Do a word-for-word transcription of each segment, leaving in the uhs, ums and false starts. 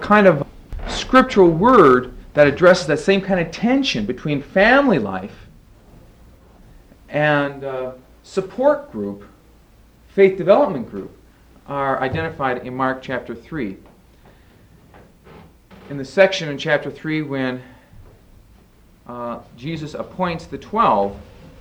kind of scriptural word that addresses that same kind of tension between family life and uh, support group, faith development group, are identified in Mark chapter three. In the section in chapter three when uh, Jesus appoints the twelve,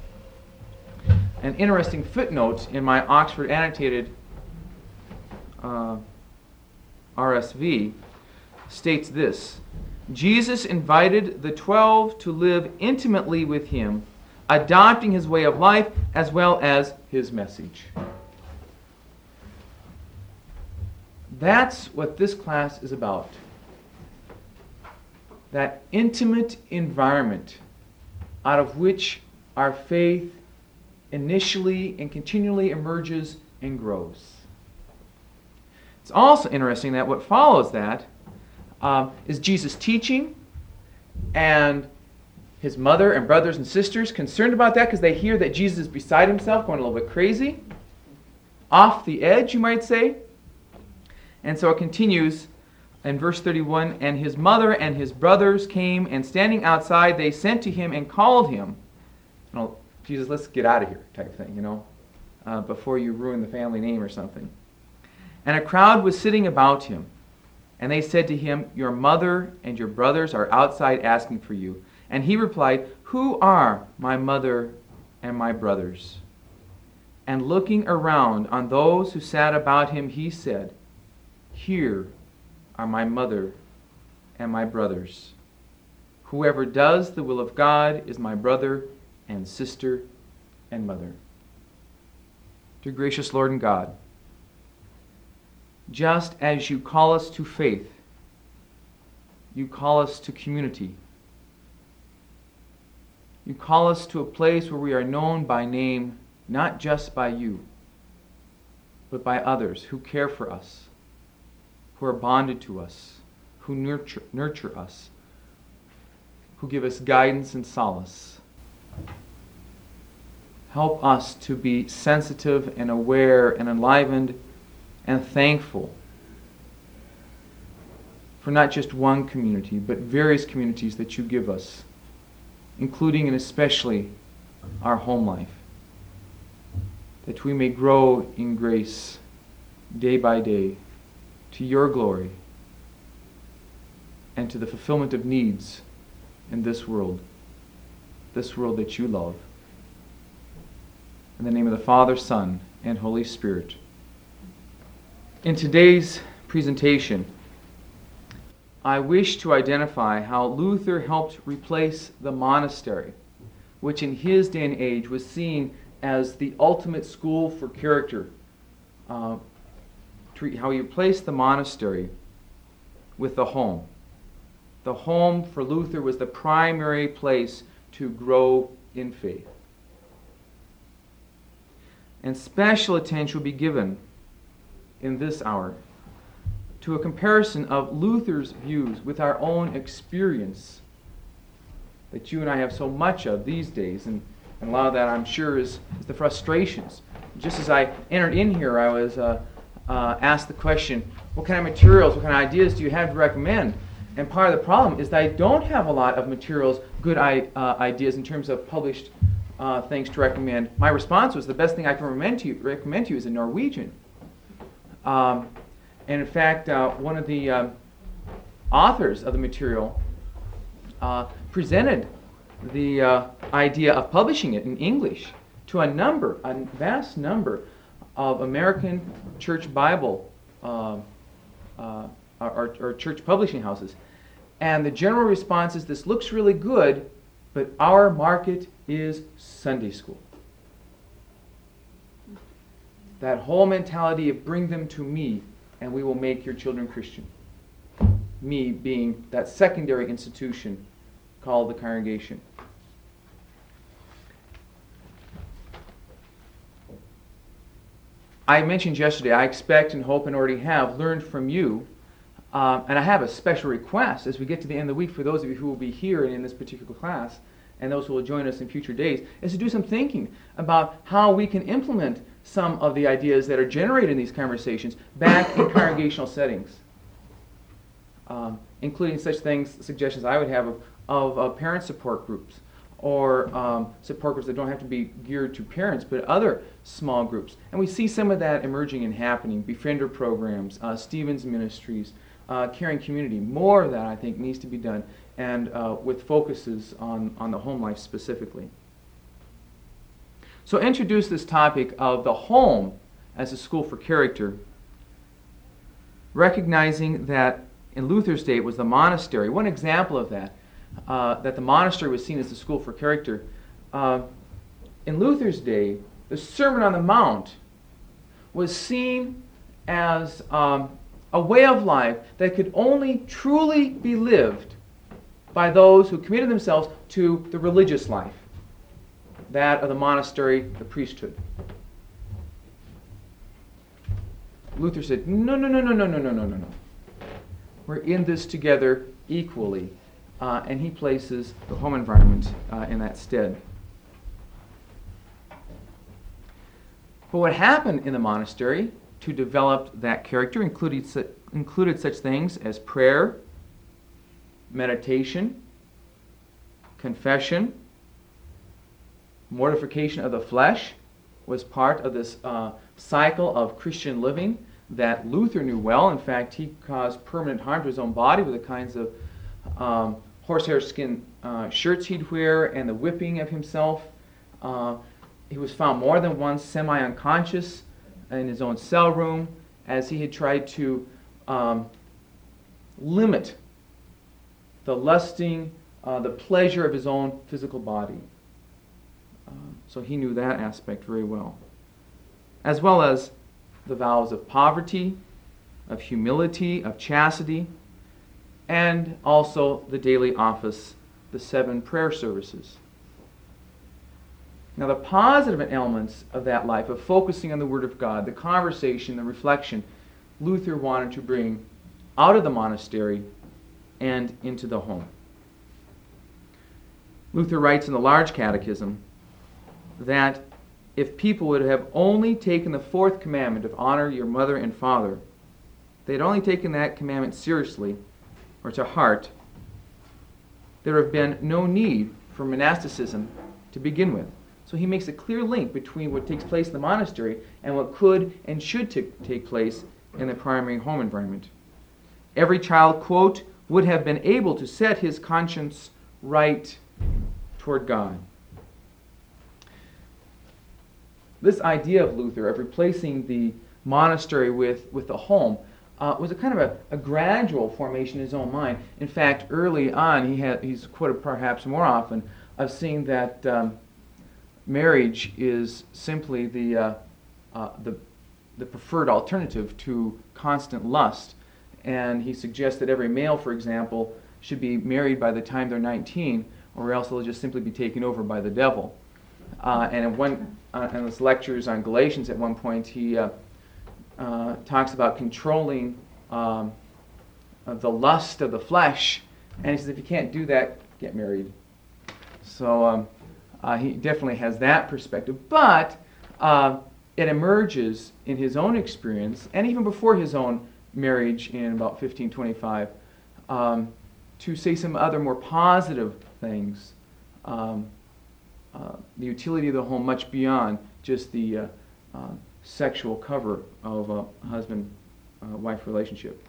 an interesting footnote in my Oxford Annotated uh, R S V states this: Jesus invited the twelve to live intimately with him, adopting his way of life as well as his message. That's what this class is about. That intimate environment out of which our faith initially and continually emerges and grows. It's also interesting that what follows that um, is Jesus' teaching, and his mother and brothers and sisters concerned about that because they hear that Jesus is beside himself, going a little bit crazy, off the edge, you might say. And so it continues in verse thirty-one, and his mother and his brothers came, and standing outside, they sent to him and called him. You know, Jesus, let's get out of here, type thing, you know, uh, before you ruin the family name or something. And a crowd was sitting about him, and they said to him, your mother and your brothers are outside asking for you. And he replied, who are my mother and my brothers? And looking around on those who sat about him, he said, here are my mother and my brothers. Whoever does the will of God is my brother and sister and mother. Dear gracious Lord and God, just as you call us to faith, you call us to community. You call us to a place where we are known by name, not just by you, but by others who care for us, who are bonded to us, who nurture, nurture us, who give us guidance and solace. Help us to be sensitive and aware and enlivened and thankful for not just one community, but various communities that you give us, including and especially our home life, that we may grow in grace day by day to your glory and to the fulfillment of needs in this world, this world that you love. In the name of the Father, Son, and Holy Spirit. In today's presentation, I wish to identify how Luther helped replace the monastery, which in his day and age was seen as the ultimate school for character. Uh, how he replaced the monastery with the home. The home for Luther was the primary place to grow in faith. And special attention will be given in this hour to a comparison of Luther's views with our own experience that you and I have so much of these days, and, and a lot of that I'm sure is, is the frustrations. Just as I entered in here, I was uh, uh, asked the question, what kind of materials, what kind of ideas do you have to recommend? And part of the problem is that I don't have a lot of materials, good I, uh, ideas in terms of published uh, things to recommend. My response was the best thing I can recommend to you, recommend to you is in Norwegian. Um, and in fact, uh, one of the uh, authors of the material uh, presented the uh, idea of publishing it in English to a number, a vast number of American church Bible uh, uh, or, or church publishing houses. And the general response is, this looks really good, but our market is Sunday school. That whole mentality of bring them to me and we will make your children Christian. Me being that secondary institution called the congregation. I mentioned yesterday, I expect and hope and already have learned from you, um, and I have a special request as we get to the end of the week for those of you who will be here in this particular class, and those who will join us in future days, is to do some thinking about how we can implement some of the ideas that are generated in these conversations back in congregational settings. um, including such things, suggestions I would have of, of uh, parent support groups, or um, support groups that don't have to be geared to parents, but other small groups. And we see some of that emerging and happening. Befriender programs, uh, Stevens Ministries, uh, Caring Community. More of that, I think, needs to be done, and uh, with focuses on, on the home life specifically. So introduce this topic of the home as a school for character, recognizing that in Luther's day it was the monastery. One example of that, uh, that the monastery was seen as the school for character. Uh, in Luther's day, the Sermon on the Mount was seen as um, a way of life that could only truly be lived by those who committed themselves to the religious life, that of the monastery, the priesthood. Luther said, no, no, no, no, no, no, no, no, no, no. We're in this together equally. Uh, and he places the home environment uh, in that stead. But what happened in the monastery to develop that character included, su- included such things as prayer, meditation, confession, mortification of the flesh was part of this uh, cycle of Christian living that Luther knew well. In fact, he caused permanent harm to his own body with the kinds of um, horsehair skin uh, shirts he'd wear and the whipping of himself. Uh, he was found more than once semi-unconscious in his own cell room as he had tried to um, limit the lusting, uh, the pleasure of his own physical body. Uh, so he knew that aspect very well. As well as the vows of poverty, of humility, of chastity, and also the daily office, the seven prayer services. Now the positive elements of that life, of focusing on the Word of God, the conversation, the reflection, Luther wanted to bring out of the monastery and into the home. Luther writes in the Large Catechism that if people would have only taken the fourth commandment of honor your mother and father, they had only taken that commandment seriously or to heart, there would have been no need for monasticism to begin with. So he makes a clear link between what takes place in the monastery and what could and should t- take place in the primary home environment. Every child, quote, would have been able to set his conscience right toward God. This idea of Luther of replacing the monastery with, with the home uh, was a kind of a, a gradual formation in his own mind. In fact, early on, he had he's quoted perhaps more often of seeing that um, marriage is simply the, uh, uh, the the preferred alternative to constant lust. And he suggests that every male, for example, should be married by the time they're nineteen, or else they'll just simply be taken over by the devil. Uh, and in one uh, in his lectures on Galatians, at one point, he uh, uh, talks about controlling um, uh, the lust of the flesh, and he says, if you can't do that, get married. So um, uh, he definitely has that perspective, but uh, it emerges in his own experience, and even before his own marriage in about fifteen twenty-five, um, to say some other more positive things. Um, uh, the utility of the home much beyond just the uh, uh, sexual cover of a husband-wife relationship.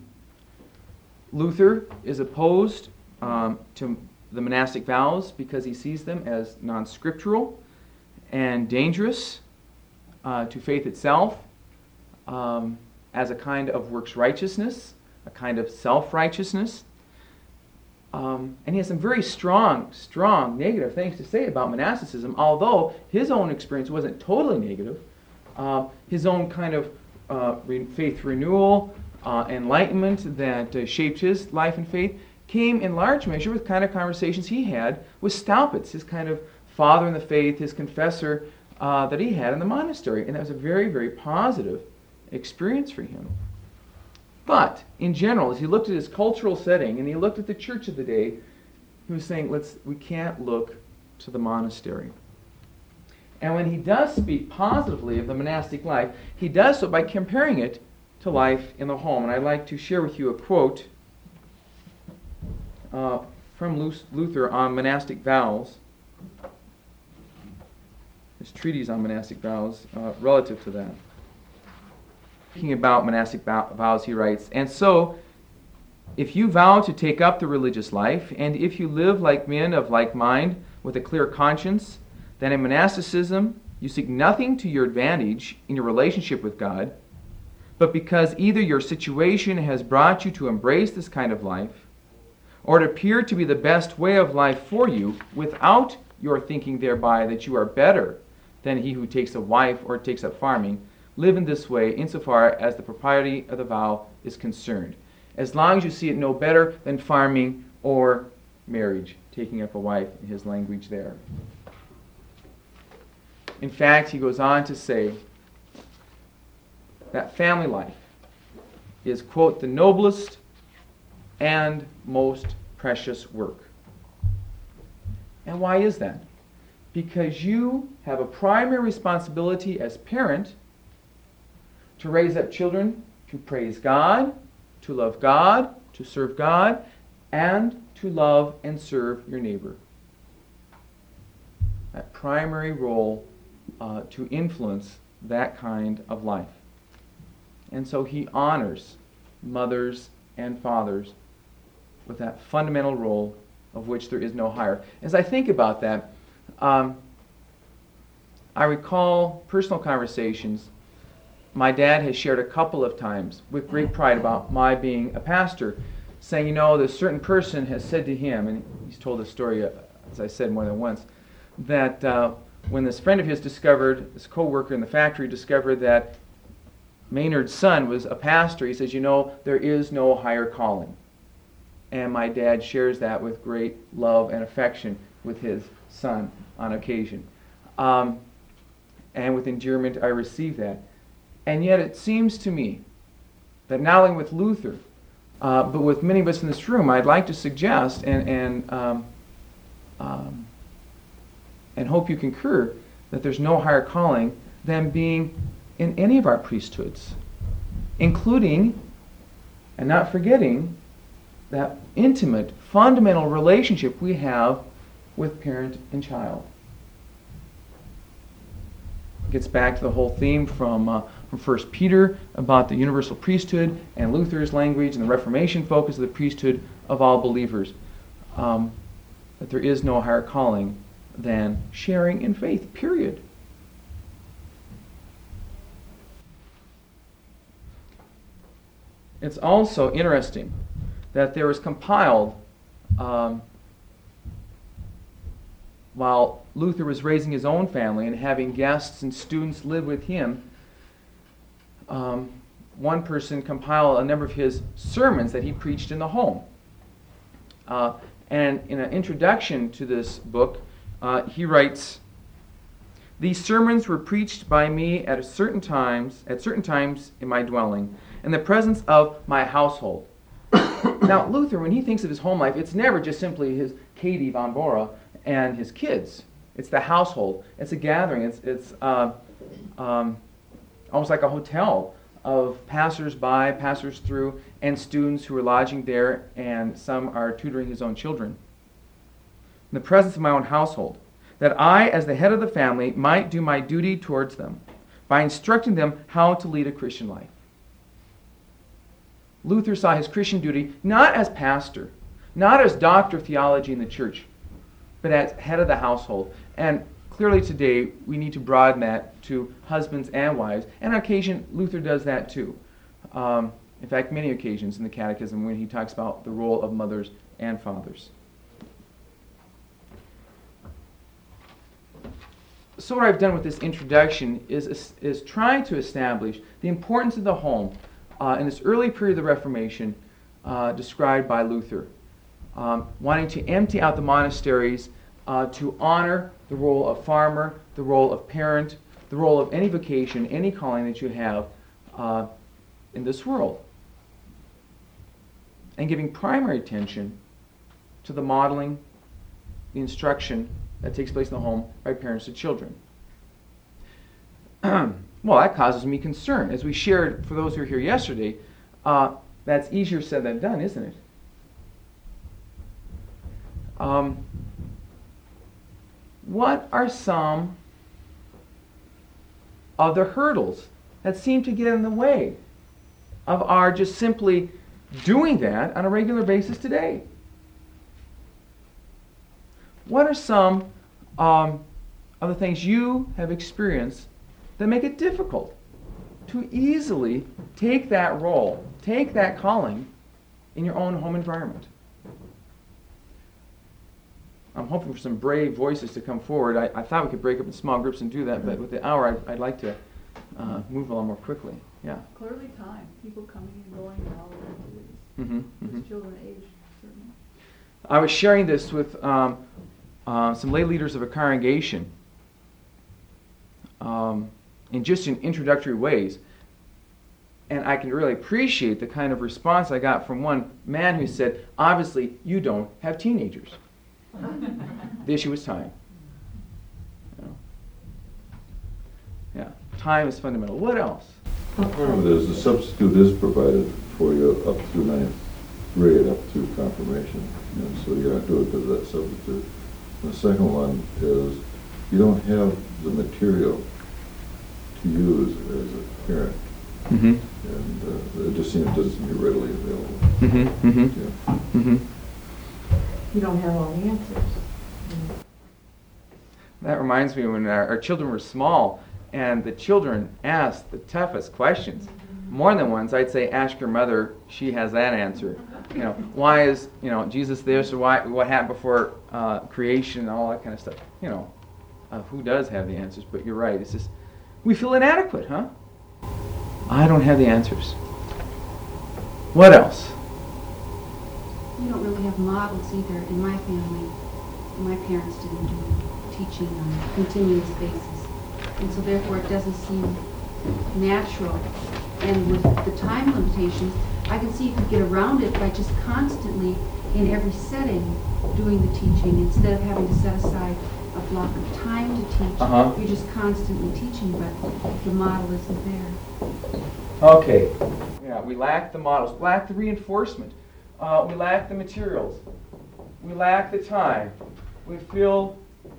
Luther is opposed um, to the monastic vows because he sees them as non-scriptural and dangerous uh, to faith itself, um, as a kind of works righteousness, a kind of self-righteousness. Um, and he has some very strong, strong negative things to say about monasticism, although his own experience wasn't totally negative. Uh, his own kind of uh, re- faith renewal, uh, enlightenment that uh, shaped his life and faith came in large measure with kind of conversations he had with Staupitz, his kind of father in the faith, his confessor uh, that he had in the monastery. And that was a very, very positive experience for him. But in general, as he looked at his cultural setting and he looked at the church of the day, he was saying, "Let's we can't look to the monastery." And when he does speak positively of the monastic life, he does so by comparing it to life in the home. And I'd like to share with you a quote uh, from Luther on monastic vows, his treatise on monastic vows, uh, relative to that. Thinking about monastic vows, he writes, "And so, if you vow to take up the religious life, and if you live like men of like mind, with a clear conscience, then in monasticism you seek nothing to your advantage in your relationship with God, but because either your situation has brought you to embrace this kind of life, or it appeared to be the best way of life for you, without your thinking thereby that you are better than he who takes a wife or takes up farming, live in this way insofar as the propriety of the vow is concerned, as long as you see it no better than farming or marriage," taking up a wife in his language there. In fact, he goes on to say that family life is, quote, "the noblest and most precious work." And why is that? Because you have a primary responsibility as parent to raise up children to praise God, to love God, to serve God, and to love and serve your neighbor. That primary role uh, to influence that kind of life. And so he honors mothers and fathers with that fundamental role of which there is no higher. As I think about that, um, I recall personal conversations my dad has shared a couple of times with great pride about my being a pastor, saying, you know, this certain person has said to him, and he's told this story, uh, as I said, more than once, that uh, when this friend of his discovered, this co-worker in the factory discovered that Maynard's son was a pastor, he says, you know, there is no higher calling. And my dad shares that with great love and affection with his son on occasion. Um, and with endearment I receive that. And yet it seems to me that not only with Luther, uh, but with many of us in this room, I'd like to suggest and and um, um, and hope you concur that there's no higher calling than being in any of our priesthoods, including and not forgetting that intimate, fundamental relationship we have with parent and child. It gets back to the whole theme from uh, from First Peter about the universal priesthood and Luther's language and the Reformation focus of the priesthood of all believers. Um, that there is no higher calling than sharing in faith, period. It's also interesting that there was compiled, um, while Luther was raising his own family and having guests and students live with him, um, one person compiled a number of his sermons that he preached in the home. Uh, and in an introduction to this book, uh, he writes, "These sermons were preached by me at a certain times, at certain times in my dwelling, in the presence of my household." Now, Luther, when he thinks of his home life, it's never just simply his Katie von Bora and his kids. It's the household. It's a gathering. It's it's uh, um, almost like a hotel of passers-by, passers-through, and students who are lodging there, and some are tutoring his own children. In the presence of my own household, that I, as the head of the family, might do my duty towards them by instructing them how to lead a Christian life. Luther saw his Christian duty not as pastor, not as doctor of theology in the church, but as head of the household. And clearly today we need to broaden that to husbands and wives. And on occasion, Luther does that too. Um, in fact, many occasions in the Catechism when he talks about the role of mothers and fathers. So what I've done with this introduction is, is trying to establish the importance of the home Uh, in this early period of the Reformation uh, described by Luther, um, wanting to empty out the monasteries uh, to honor the role of farmer, the role of parent, the role of any vocation, any calling that you have uh, in this world, and giving primary attention to the modeling, the instruction that takes place in the home by parents to children. Well, that causes me concern. As we shared for those who were here yesterday, uh, that's easier said than done, isn't it? Um, what are some of the hurdles that seem to get in the way of our just simply doing that on a regular basis today? What are some um, of the things you have experienced that make it difficult to easily take that role, take that calling in your own home environment? I'm hoping for some brave voices to come forward. I, I thought we could break up in small groups and do that, but with the hour, I'd, I'd like to uh, move along more quickly. Yeah. Clearly time. People coming and going and all of their activities. Mm-hmm, mm-hmm. As children age, certainly. I was sharing this with um, uh, some lay leaders of a congregation um, in just in introductory ways. And I can really appreciate the kind of response I got from one man who said, obviously, you don't have teenagers. The issue was time. You know? Yeah, time is fundamental. What else? Part of it is the substitute is provided for you up through ninth grade, up through confirmation. You know, so you have to do it because of that substitute. And the second one is you don't have the material to use as a parent. Mm-hmm. And uh, it just seems it doesn't seem to be readily available. Mm-hmm. Mm-hmm. Yeah. Mm-hmm. You don't have all the answers. That reminds me when our, our children were small and the children asked the toughest questions. More than once, I'd say, ask your mother, she has that answer. You know, why is, you know, Jesus this, or why, what happened before uh, creation and all that kind of stuff. You know, uh, who does have the answers? But you're right, it's just, we feel inadequate, huh? I don't have the answers. What else? We don't really have models either in my family. My parents didn't do teaching on a continuous basis. And so therefore it doesn't seem natural. And with the time limitations, I can see you could get around it by just constantly, in every setting, doing the teaching instead of having to set aside a block of time to teach. Uh-huh. You're just constantly teaching, but the model isn't there. Okay. Yeah, we lack the models, we lack the reinforcement. Uh, we lack the materials. We lack the time. We feel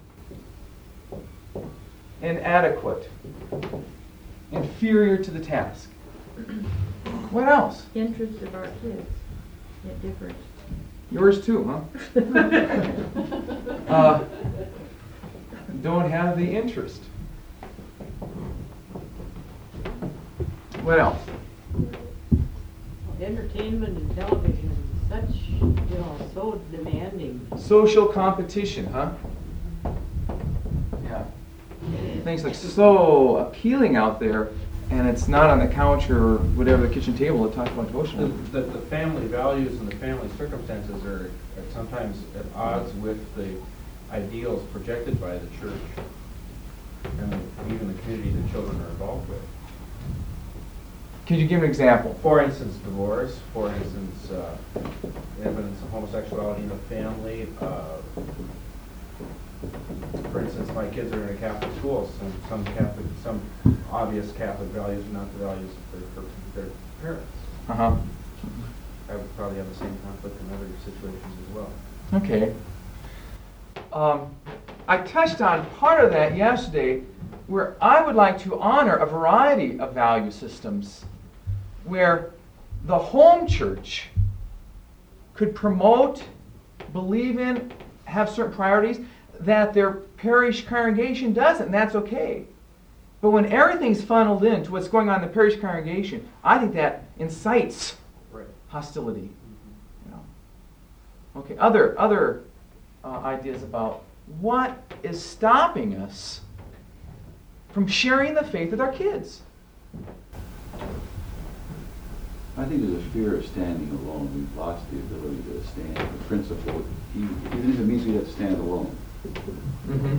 inadequate, inferior to the task. What else? Interests of our kids at different. Yours too, huh? uh, don't have the interest. What else? Entertainment and television is such, you know, so demanding. Social competition, huh? Yeah. Things look so appealing out there, and it's not on the couch or whatever the kitchen table to talk about devotional. The, the, the family values and the family circumstances are, are sometimes at odds with the ideals projected by the church and even the community that children are involved with. Could you give an example? For instance, divorce. For instance, uh, evidence of homosexuality in the family. Uh, for instance, my kids are in a Catholic school. Some some Catholic, some obvious Catholic values are not the values of their, their parents. Uh huh. I would probably have the same conflict in other situations as well. Okay. Um, I touched on part of that yesterday, where I would like to honor a variety of value systems, where the home church could promote, believe in, have certain priorities that their parish congregation doesn't, and that's okay. But when everything's funneled into what's going on in the parish congregation, I think that incites Right. hostility. You know. Okay, other other uh, ideas about what is stopping us from sharing the faith with our kids. I think there's a fear of standing alone. We've lost the ability to stand. The principle, even if it means we have to stand alone. Mm-hmm.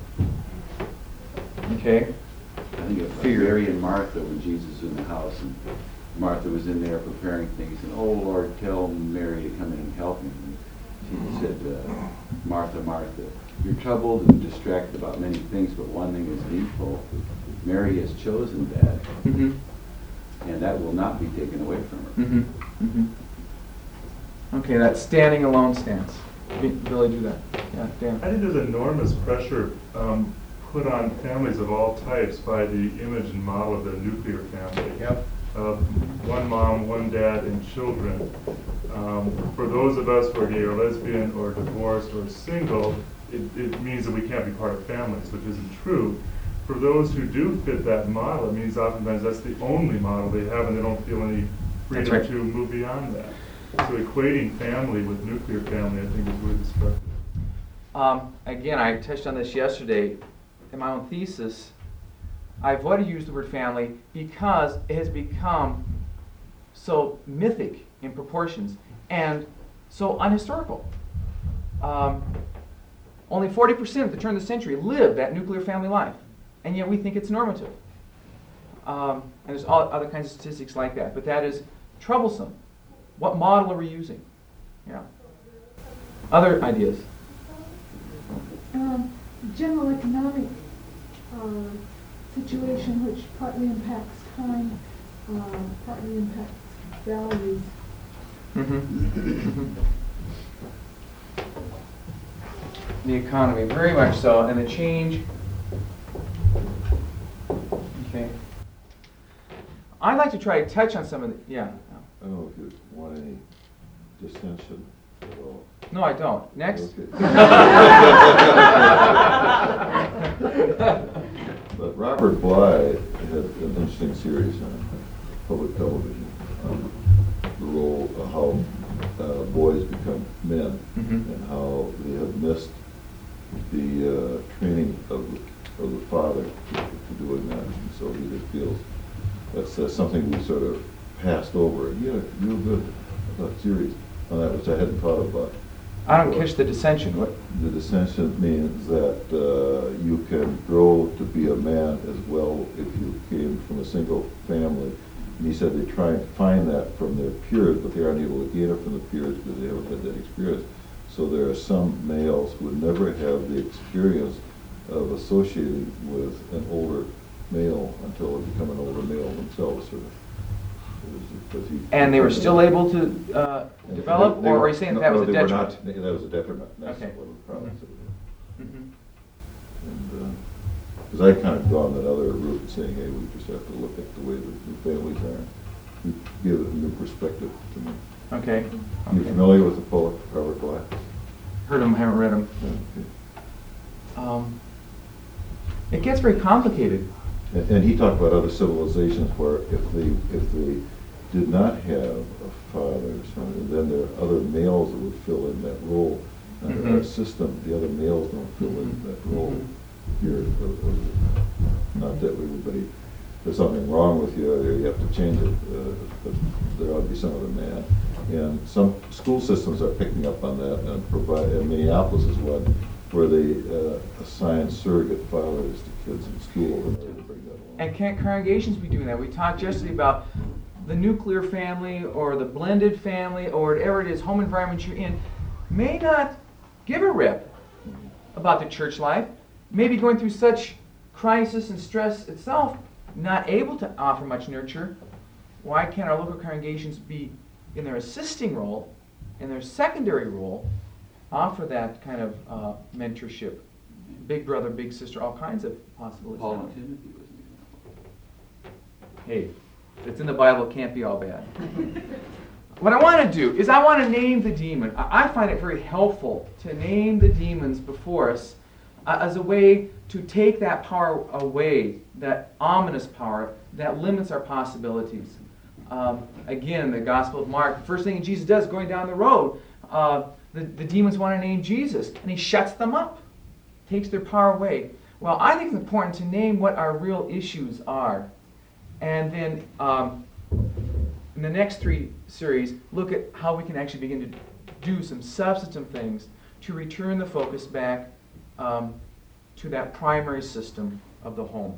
Okay. I think of Mary and Martha when Jesus was in the house, and Martha was in there preparing things, and oh Lord, tell Mary to come in and help me. And she said, uh, Martha, Martha, you're troubled and distracted about many things, but one thing is needful. Mary has chosen that, Mm-hmm. and that will not be taken away from her. Mm-hmm. Mm-hmm. Okay, that standing alone stance. Bi- Billy do that. Yeah, Dan. I think there's enormous pressure um, put on families of all types by the image and model of the nuclear family. Yep. Uh, one mom, one dad, and children. Um, for those of us who are gay or lesbian or divorced or single, it, it means that we can't be part of families, which isn't true. For those who do fit that model, it means oftentimes that's the only model they have and they don't feel any freedom That's right. to move beyond that. So equating family with nuclear family, I think, is really destructive. Um, again, I touched on this yesterday in my own thesis. I avoided to use the word family because it has become so mythic in proportions and so unhistorical. Um, only forty percent at the turn of the century lived that nuclear family life, and yet we think it's normative. Um, and there's all other kinds of statistics like that, but that is troublesome. What model are we using? Yeah. Other ideas? Um, general economic uh, situation which partly impacts time, uh, partly impacts values. Mm-hmm. The economy, very much so, and the change. Okay. I'd like to try to touch on some of the, yeah. I don't know if you want any dissension at all. No, I don't. Next. Okay. But Robert Bly had an interesting series on public television on the role of how uh, boys become men Mhm. and how they have missed the uh, training of, of the father to, to doing that. And so he just feels that's uh, something we sort of passed over. And yeah, real good I thought series on that, which I hadn't thought about. I don't catch the dissension. What? The dissension means that uh, you can grow to be a man as well if you came from a single family. And he said they try and find that from their peers, but they aren't able to gain it from the peers because they haven't had that experience. So there are some males who would never have the experience of associating with an older male until they become an older male themselves. Sort of. Because he- And they were still able to uh, And develop, they- or they- are you saying no, that was no, a they were detriment? not- That was a detriment. That's Okay. one of the problems. that we had. Mhm. And, because I kind of gone that other route, saying, hey, we just have to look at the way the new families are. You give it a new perspective to me. Okay. You Okay. familiar with the poet Robert Bly? Heard them, haven't read them. Yeah, okay. Um, it gets very complicated. And, and he talked about other civilizations where if they if they did not have a father or something, then there are other males that would fill in that role. Under Mhm. our system, the other males don't fill in Mhm. that role Mhm. here. Of- of- Not that everybody, there's something wrong with you, or you have to change it, uh, but there ought to be some other man. And some school systems are picking up on that, and provide, and Minneapolis is one, where they uh, assign surrogate fathers to kids in school in order to bring that along. And can't congregations be doing that? We talked yesterday about the nuclear family or the blended family or whatever it is, home environment you're in, may not give a rip about the church life, maybe going through such crisis and stress itself, not able to offer much nurture. Why can't our local congregations be in their assisting role, in their secondary role, offer that kind of uh, mentorship? Big brother, big sister, all kinds of possibilities. Paul and Timothy was an example. Hey, if it's in the Bible, it can't be all bad. What I want to do is I want to name the demon. I I find it very helpful to name the demons before us uh, as a way to take that power away, that ominous power that limits our possibilities. Um, again, in the Gospel of Mark, the first thing Jesus does going down the road, uh, the, the demons want to name Jesus, and he shuts them up, takes their power away. Well, I think it's important to name what our real issues are. And then um, in the next three series, look at how we can actually begin to do some substantive things to return the focus back um, to that primary system of the home.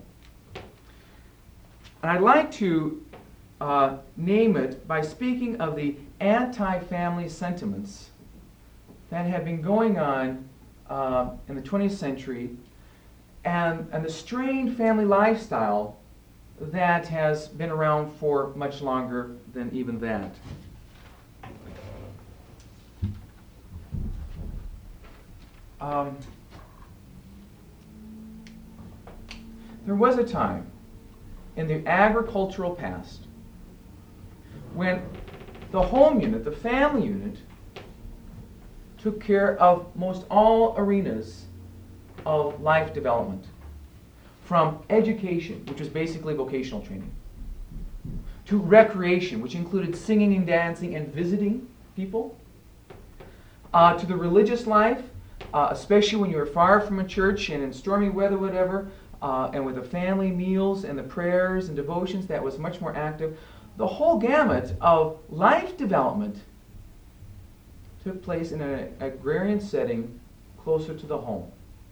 And I'd like to uh, name it by speaking of the anti-family sentiments that have been going on uh, in the twentieth century and, and the strained family lifestyle that has been around for much longer than even that. Um, there was a time in the agricultural past when the home unit, the family unit, took care of most all arenas of life development. From education, which was basically vocational training, to recreation, which included singing and dancing and visiting people, uh, to the religious life, uh, especially when you were far from a church and in stormy weather, whatever, uh, and with the family meals and the prayers and devotions, that was much more active. The whole gamut of life development took place in an agrarian setting closer to the home.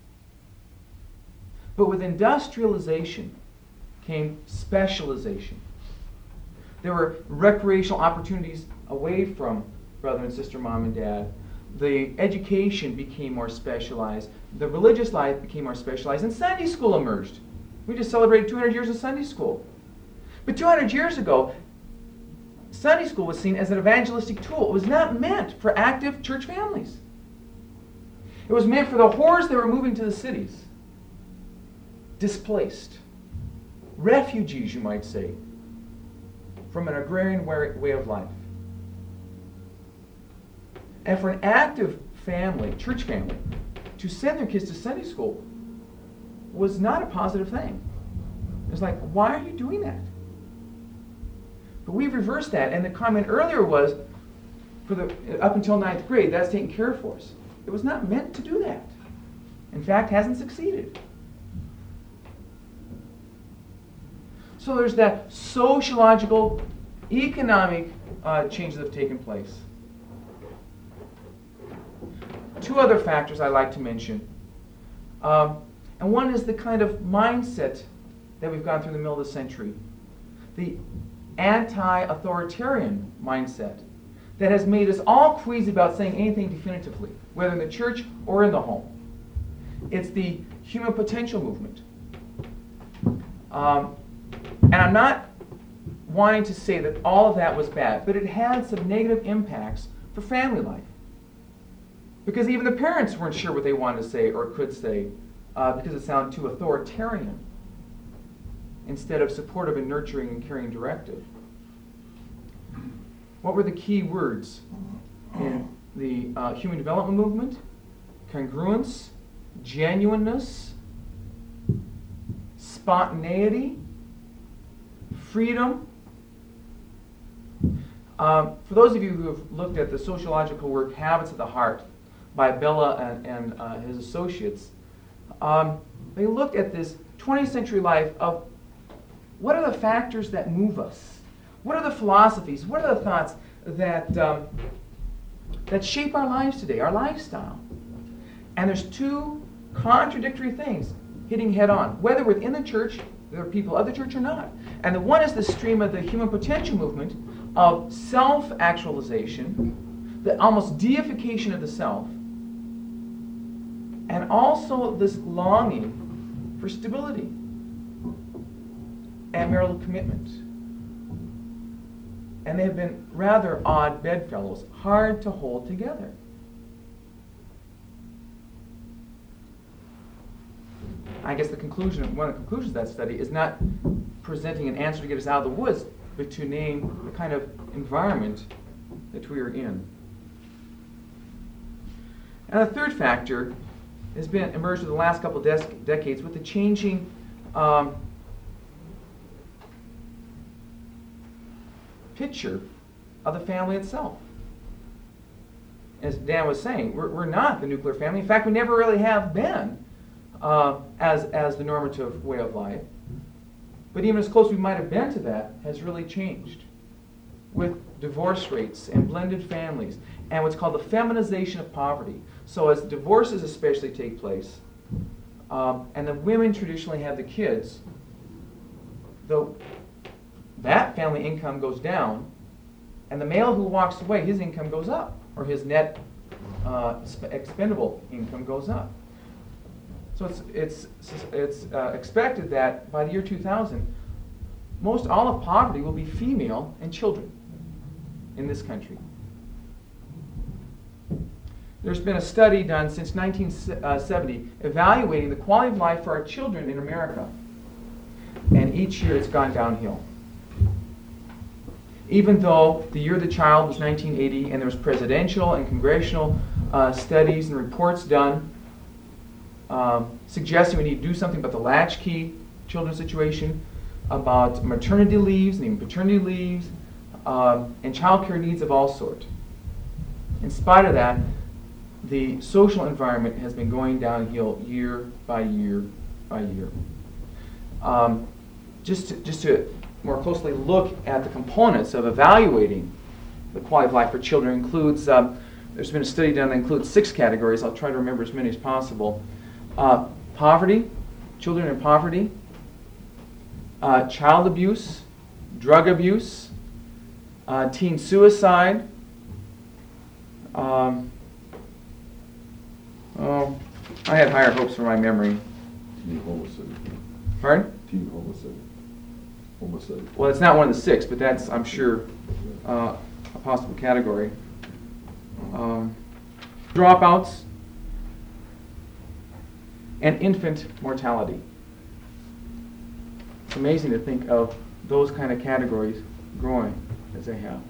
But with industrialization came specialization. There were recreational opportunities away from brother and sister, mom and dad. The education became more specialized. The religious life became more specialized. And Sunday school emerged. We just celebrated two hundred years of Sunday school. But two hundred years ago, Sunday school was seen as an evangelistic tool. It was not meant for active church families. It was meant for the whores that were moving to the cities. Displaced. Refugees, you might say, from an agrarian way of life. And for an active family, church family, to send their kids to Sunday school was not a positive thing. It was like, why are you doing that? But we've reversed that, and the comment earlier was, for the up until ninth grade, that's taken care of for us. It was not meant to do that. In fact, hasn't succeeded. So there's that sociological, economic uh, changes that have taken place. Two other factors I like to mention. Um, and one is the kind of mindset that we've gone through in the middle of the century. The anti-authoritarian mindset that has made us all queasy about saying anything definitively, whether in the church or in the home. It's the human potential movement. Um, and I'm not wanting to say that all of that was bad, but it had some negative impacts for family life. Because even the parents weren't sure what they wanted to say or could say uh, because it sounded too authoritarian instead of supportive and nurturing and caring directive. What were the key words in the uh, human development movement? Congruence, genuineness, spontaneity, freedom. Um, for those of you who have looked at the sociological work Habits of the Heart by Bella and, and uh, his associates, um, they looked at this twentieth century life of what are the factors that move us? What are the philosophies? What are the thoughts that um, that shape our lives today, our lifestyle? And there's two contradictory things hitting head on, whether within the church, there are people of the church or not. And the one is the stream of the human potential movement of self-actualization, the almost deification of the self, and also this longing for stability and marital commitment. And they have been rather odd bedfellows, hard to hold together. I guess the conclusion, one of the conclusions of that study is not presenting an answer to get us out of the woods, but to name the kind of environment that we are in. And the third factor has been emerged in the last couple of des- decades with the changing um, picture of the family itself. As Dan was saying, we're, we're not the nuclear family. In fact, we never really have been uh, as, as the normative way of life. But even as close as we might have been to that has really changed with divorce rates and blended families and what's called the feminization of poverty. So as divorces especially take place, um, and the women traditionally have the kids, though that family income goes down, and the male who walks away, his income goes up, or his net uh, expendable income goes up. So it's it's it's uh, expected that by the year two thousand, most all of poverty will be female and children in this country. there's been a study done since nineteen seventy evaluating the quality of life for our children in America. And each year it's gone downhill. Even though the year of the child was nineteen eighty and there was presidential and congressional uh, studies and reports done um, suggesting we need to do something about the latchkey children situation, about maternity leaves and even paternity leaves, um, and child care needs of all sorts. In spite of that, the social environment has been going downhill year by year by year. Um, just, to, just to more closely look at the components of evaluating the quality of life for children includes, um, there's been a study done that includes six categories. I'll try to remember as many as possible. Uh, poverty, children in poverty, uh, child abuse, drug abuse, uh, teen suicide, um, oh, I had higher hopes for my memory. Teen homicide. Pardon? Teen homicide. Homicide. Well, it's not one of the six, but that's, I'm sure, uh, a possible category. Um, dropouts and infant mortality. It's amazing to think of those kind of categories growing as they have.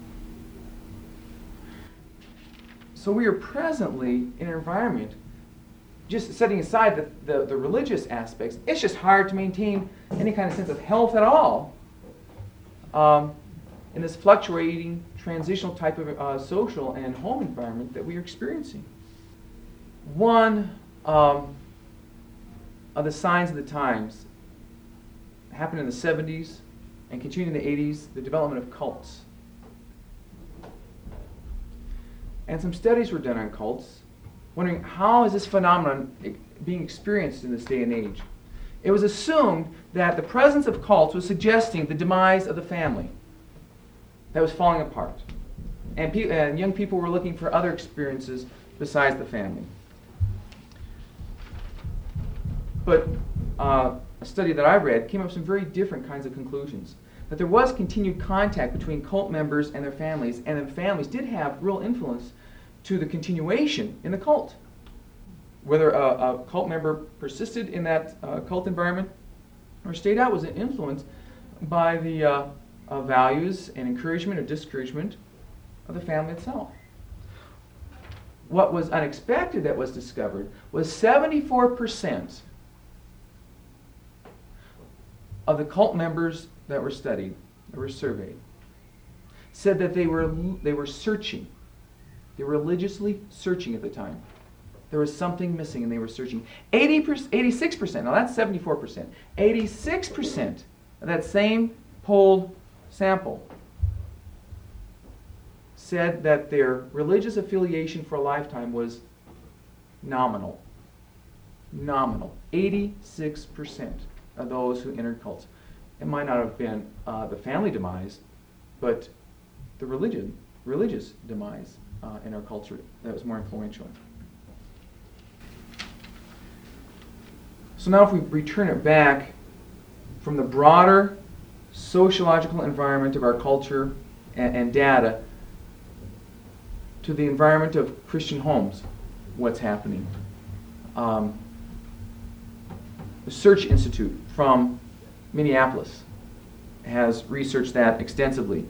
So we are presently in an environment, just setting aside the, the, the religious aspects, it's just hard to maintain any kind of sense of health at all um, in this fluctuating, transitional type of uh, social and home environment that we are experiencing. One um, of the signs of the times happened in the seventies and continued in the eighties, the development of cults. And some studies were done on cults, wondering how is this phenomenon being experienced in this day and age. It was assumed that the presence of cults was suggesting the demise of the family that was falling apart. And, pe- and young people were looking for other experiences besides the family. But uh, a study that I read came up with some very different kinds of conclusions. That there was continued contact between cult members and their families, and the families did have real influence to the continuation in the cult. Whether a, a cult member persisted in that uh, cult environment or stayed out was influenced by the uh, uh, values and encouragement or discouragement of the family itself. What was unexpected that was discovered was seventy-four percent of the cult members that were studied, that were surveyed, said that they were they were searching. They were religiously searching at the time. There was something missing and they were searching. eighty percent, eighty-six percent, now that's seventy-four percent. eighty-six percent of that same polled sample said that their religious affiliation for a lifetime was nominal. Nominal. eighty-six percent of those who entered cults. It might not have been uh, the family demise, but the religion, religious demise uh, in our culture that was more influential. So now if we return it back from the broader sociological environment of our culture and, and data to the environment of Christian homes, what's happening? Um, the Search Institute from Minneapolis has researched that extensively,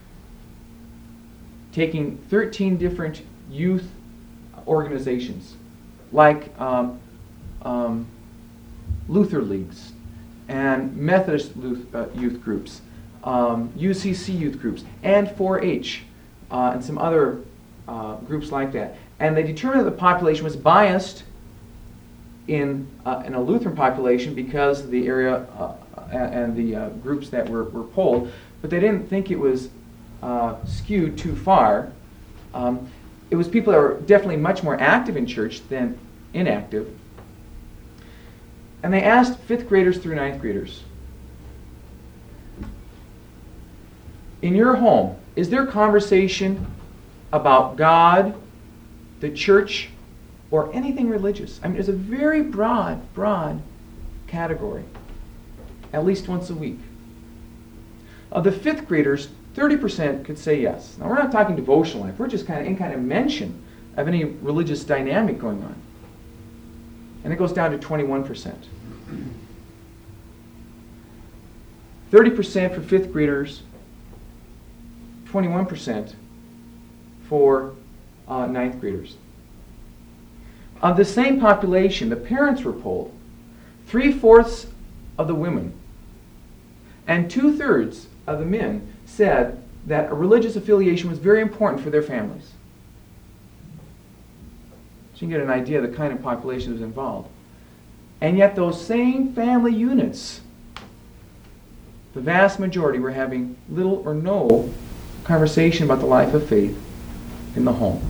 taking thirteen different youth organizations like um, um, Luther Leagues and Methodist youth, uh, youth groups, um, U C C youth groups, and four H, uh, and some other uh, groups like that. And they determined that the population was biased in, uh, in a Lutheran population because of the area uh, and the uh, groups that were, were polled, but they didn't think it was uh, skewed too far. Um, it was people that were definitely much more active in church than inactive. And they asked fifth graders through ninth graders, in your home, is there conversation about God, the church, or anything religious? I mean, it's a very broad, broad category, at least once a week. Of the fifth graders, thirty percent could say yes. Now, we're not talking devotional life. We're just kind of in kind of mention of any religious dynamic going on. And it goes down to twenty-one percent. thirty percent for fifth graders, twenty-one percent for uh, ninth graders. Of the same population, the parents were polled. Three-fourths of the women and two-thirds of the men said that a religious affiliation was very important for their families. So you can get an idea of the kind of population that was involved. And yet those same family units, the vast majority were having little or no conversation about the life of faith in the home.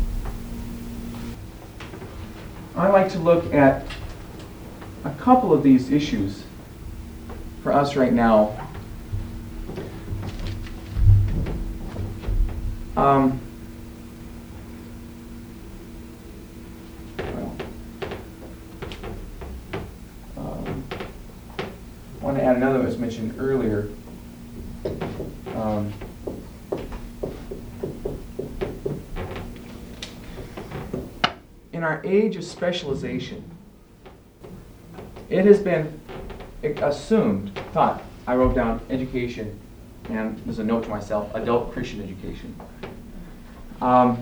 I like to look at a couple of these issues for us right now. Um, well, um, I want to add another that was mentioned earlier. Um, in our age of specialization, it has been assumed, thought, I wrote down education, and there's a note to myself, adult Christian education. Um,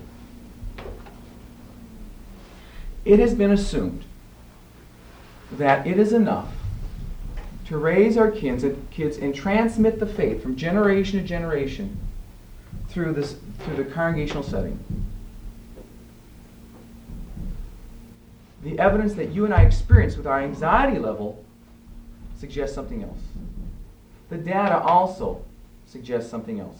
it has been assumed that it is enough to raise our kids, kids and transmit the faith from generation to generation through this through the congregational setting. The evidence that you and I experience with our anxiety level suggests something else. The data also suggests something else.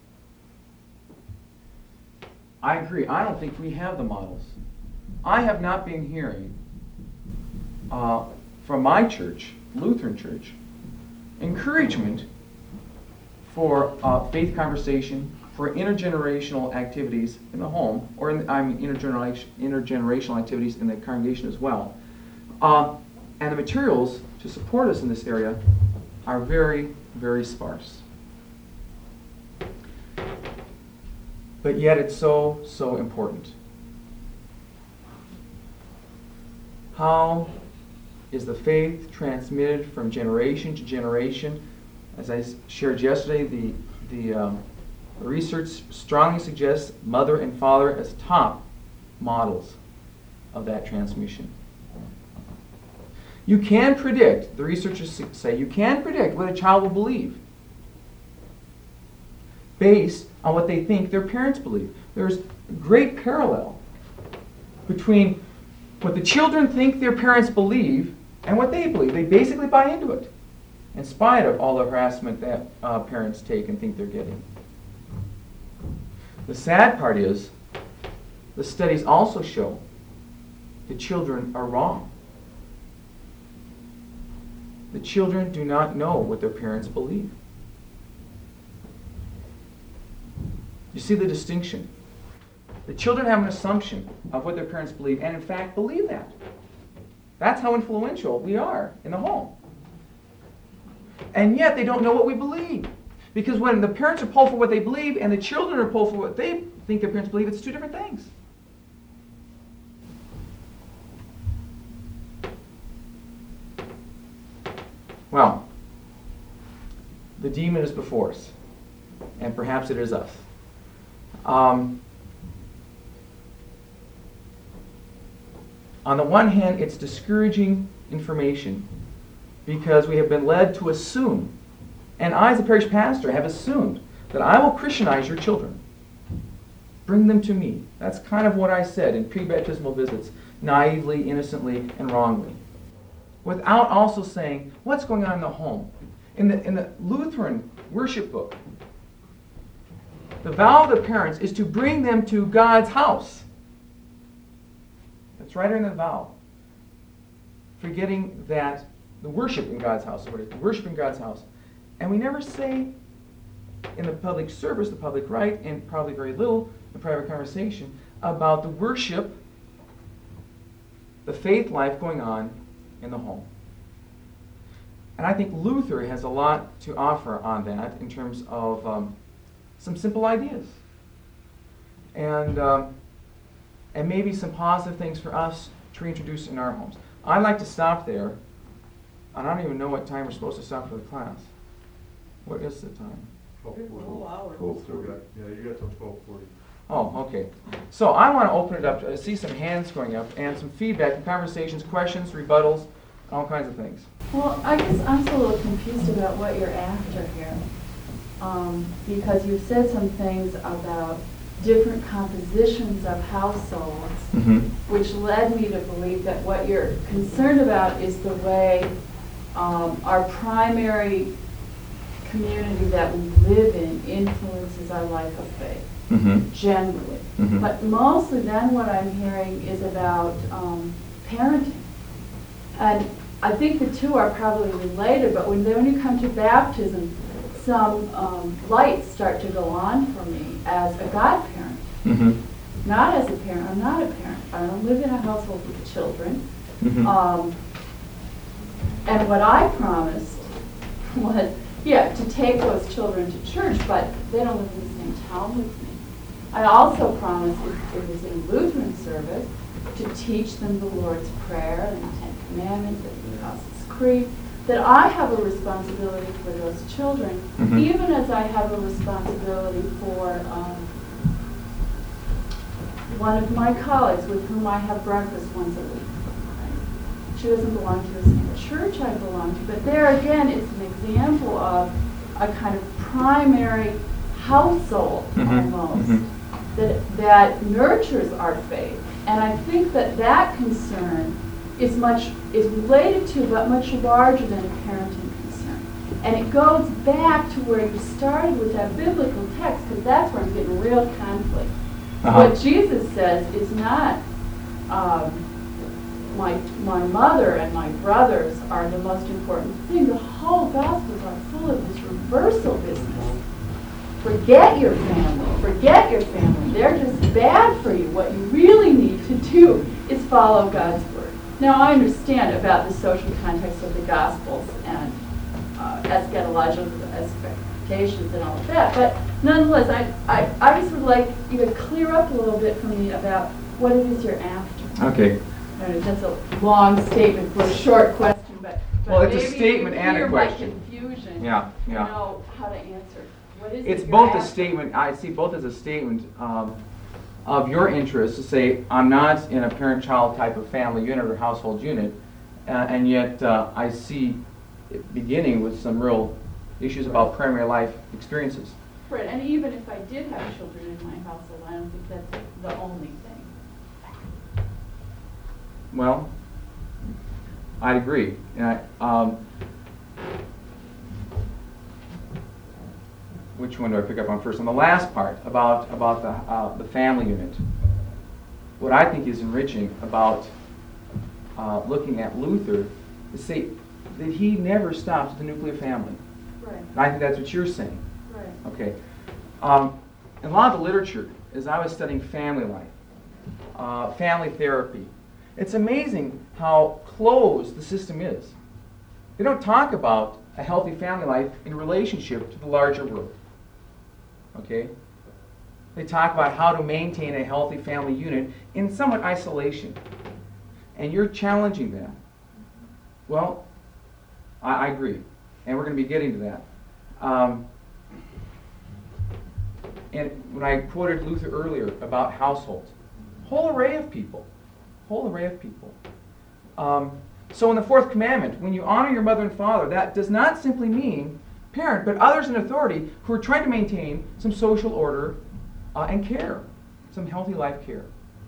I agree. I don't think we have the models. I have not been hearing uh, from my church, Lutheran Church, encouragement for uh, faith conversation, for intergenerational activities in the home, or in, I mean intergeneration, intergenerational activities in the congregation as well. Uh, and the materials to support us in this area are very, very sparse. But yet it's so, so important. How is the faith transmitted from generation to generation? As I shared yesterday, the, the um, research strongly suggests mother and father as top models of that transmission. You can predict, the researchers say, you can predict what a child will believe based on what they think their parents believe. There's a great parallel between what the children think their parents believe and what they believe. They basically buy into it, in spite of all the harassment that uh, parents take and think they're getting. The sad part is, the studies also show the children are wrong. The children do not know what their parents believe. You see the distinction? The children have an assumption of what their parents believe, and in fact believe that. That's how influential we are in the home. And yet they don't know what we believe. Because when the parents are pulled for what they believe and the children are pulled for what they think their parents believe, it's two different things. Well, the demon is before us, and perhaps it is us. Um, on the one hand, it's discouraging information because we have been led to assume, and I as a parish pastor have assumed, that I will Christianize your children. Bring them to me. That's kind of what I said in pre-baptismal visits, naively, innocently, and wrongly. Without also saying, what's going on in the home? In the, in the Lutheran worship book, the vow of the parents is to bring them to God's house. That's right in the vow. Forgetting that the worship in God's house, or the worship in God's house. And we never say in the public service, the public rite, and probably very little in private conversation, about the worship, the faith life going on in the home. And I think Luther has a lot to offer on that in terms of um, some simple ideas. And um, and maybe some positive things for us to reintroduce in our homes. I'd like to stop there. I don't even know what time we're supposed to stop for the class. What is the time? Twelve forty. Whole hour. Twelve Still thirty. got, yeah, you got till twelve forty. Oh, okay. So I want to open it up. I see some hands going up and some feedback and conversations, questions, rebuttals, all kinds of things. Well, I guess I'm still a little confused about what you're after here. Um, because you've said some things about different compositions of households, Mm-hmm. which led me to believe that what you're concerned about is the way um, our primary community that we live in influences our life of faith, Mm-hmm. generally. Mhm. But mostly then what I'm hearing is about um, parenting. And I think the two are probably related, but when, then when you come to baptism, some um, lights start to go on for me as a godparent. Mm-hmm. Not as a parent. I'm not a parent. I don't live in a household with children. Mm-hmm. Um, and what I promised was, yeah, to take those children to church, but they don't live in the same town with me. I also promised, if it was in Lutheran service, to teach them the Lord's Prayer and the Ten Commandments and the Apostles' Creed, that I have a responsibility for those children, Mhm. even as I have a responsibility for um, one of my colleagues with whom I have breakfast once a week. Right? She doesn't belong to the same church I belong to, but there again, it's an example of a kind of primary household Mhm. almost Mhm. that that nurtures our faith, and I think that that concern is much is related to, but much larger than a parenting concern, and it goes back to where you started with that biblical text, because that's where I'm getting real conflict. Uh-huh. What Jesus says is not um, my my mother and my brothers are the most important thing. The whole Gospels are full of this reversal business. Forget your family. Forget your family. They're just bad for you. What you really need to do is follow God's word. Now, I understand about the social context of the Gospels and uh, eschatological expectations and all of that, but nonetheless, I, I, I just would like you to clear up a little bit for me about what it is you're after. Okay. I know that's a long statement for a short question, but, but Well, it's a maybe statement you and a hear question. my confusion. Yeah, to yeah. know how to answer. What is It's it you're both a after? statement, I see both as a statement um, of your interest to say, I'm not in a parent-child type of family unit or household unit, uh, and yet uh, I see it beginning with some real issues about primary life experiences. Right, and even if I did have children in my household, I don't think that's the only thing. Well, I'd agree. And I, um, which one do I pick up on first? On the last part about about the uh, the family unit. What I think is enriching about uh, looking at Luther is say that he never stops at the nuclear family. Right, And I think that's what you're saying. right. Okay. Um, in a lot of the literature, as I was studying family life, uh, family therapy, it's amazing how closed the system is. They don't talk about a healthy family life in relationship to the larger world. Okay? They talk about how to maintain a healthy family unit in somewhat isolation. And you're challenging that. Well, I, I agree. And we're going to be getting to that. Um, and when I quoted Luther earlier about households, whole array of people. Whole array of people. Um, so in the fourth commandment, when you honor your mother and father, that does not simply mean parent, but others in authority who are trying to maintain some social order uh, and care, some healthy life care.